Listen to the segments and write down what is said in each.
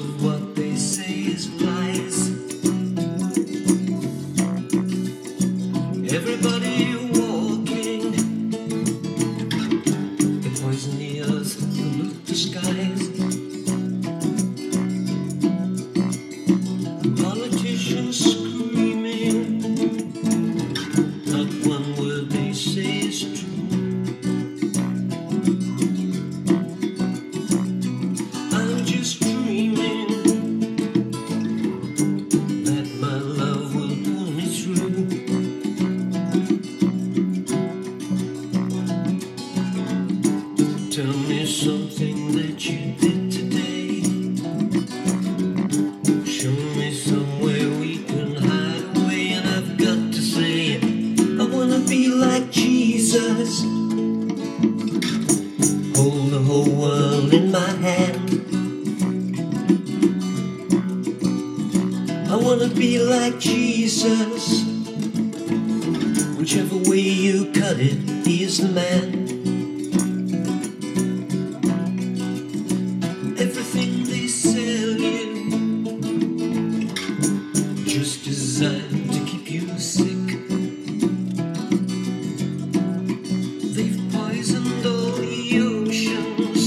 of what they say is lies. Everybody walking, they poison the earth, pollute the skies. Politicians screaming, not one word they say is true. I'm just dreaming that my love will pull me through. Tell me something that you did today. Show me somewhere we can hide away. And I've got to say, I wanna be like Jesus, hold the whole world in my hand. I wanna be like Jesus, whichever way you cut it, he is the man. Everything they sell you, just designed to keep you sick. They've poisoned all the oceans,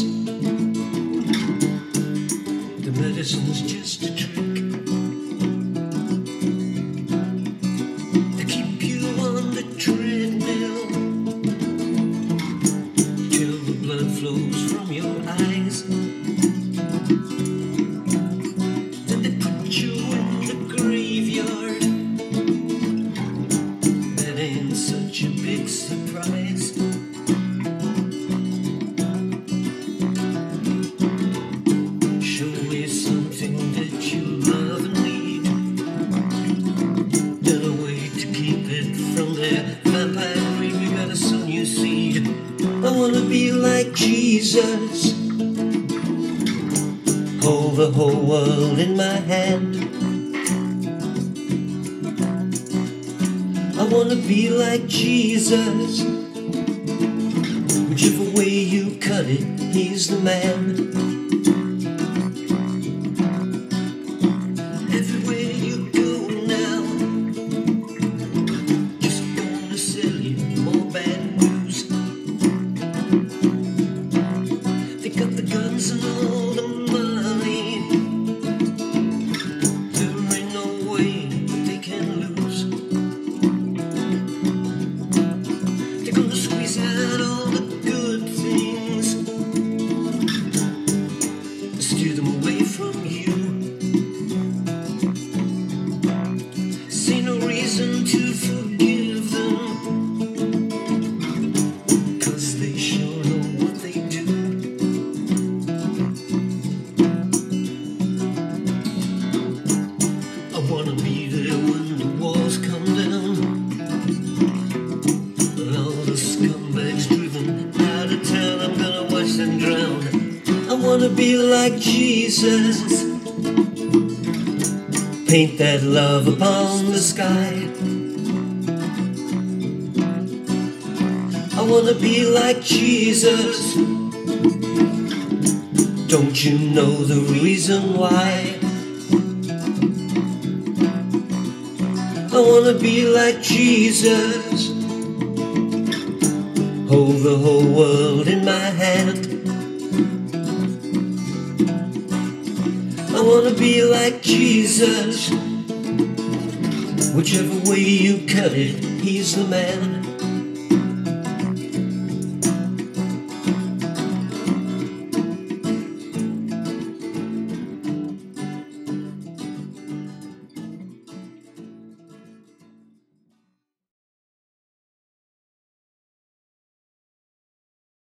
the medicine's just a trick to keep you on the treadmill till the blood flows from your eyes. Then they put you in the graveyard. That ain't such a big surprise. Show me something that you love and need, and a way to keep it from their vampire greed. We gotta sow new seed. I wanna be like Jesus, hold the whole world in my hand. I wanna be like Jesus, whichever way you cut it, he's the man. Everywhere you go now, just gonna sell you more bad news. They got the guns and all the money, there ain't no way that they can lose. They're gonna squeeze out all the good things, steer them away from you. See no reason to forgive them, 'cause they sure know what they do. I wanna be there when the walls come down, and all the scumbags driven out of town. I'm gonna watch them drown. I wanna be like Jesus, paint that love upon the sky. I wanna be like Jesus, don't you know the reason why? I wanna be like Jesus, hold the whole world in my hand. I wanna be like Jesus, whichever way you cut it, he's the man.